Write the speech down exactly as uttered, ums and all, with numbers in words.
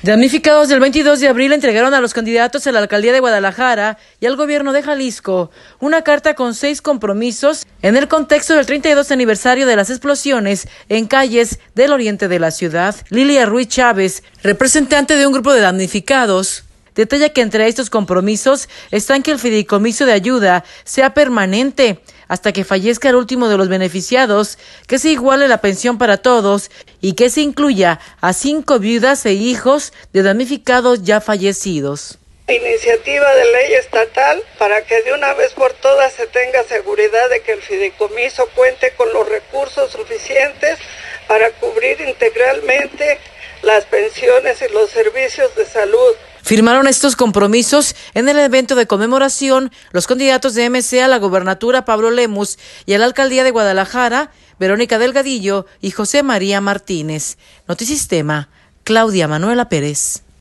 Damnificados del veintidós de abril entregaron a los candidatos a la alcaldía de Guadalajara y al gobierno de Jalisco una carta con seis compromisos en el contexto del treinta y dos aniversario de las explosiones en calles del oriente de la ciudad. Lilia Ruiz Chávez, representante de un grupo de damnificados, detalla que entre estos compromisos están que el fideicomiso de ayuda sea permanente hasta que fallezca el último de los beneficiados, que se iguale la pensión para todos y que se incluya a cinco viudas e hijos de damnificados ya fallecidos. Iniciativa de ley estatal para que de una vez por todas se tenga seguridad de que el fideicomiso cuente con los recursos suficientes para cubrir integralmente las pensiones y los servicios de salud. Firmaron estos compromisos en el evento de conmemoración los candidatos de M C a la gobernatura Pablo Lemus y a la alcaldía de Guadalajara, Verónica Delgadillo y José María Martínez. Notisistema, Claudia Manuela Pérez.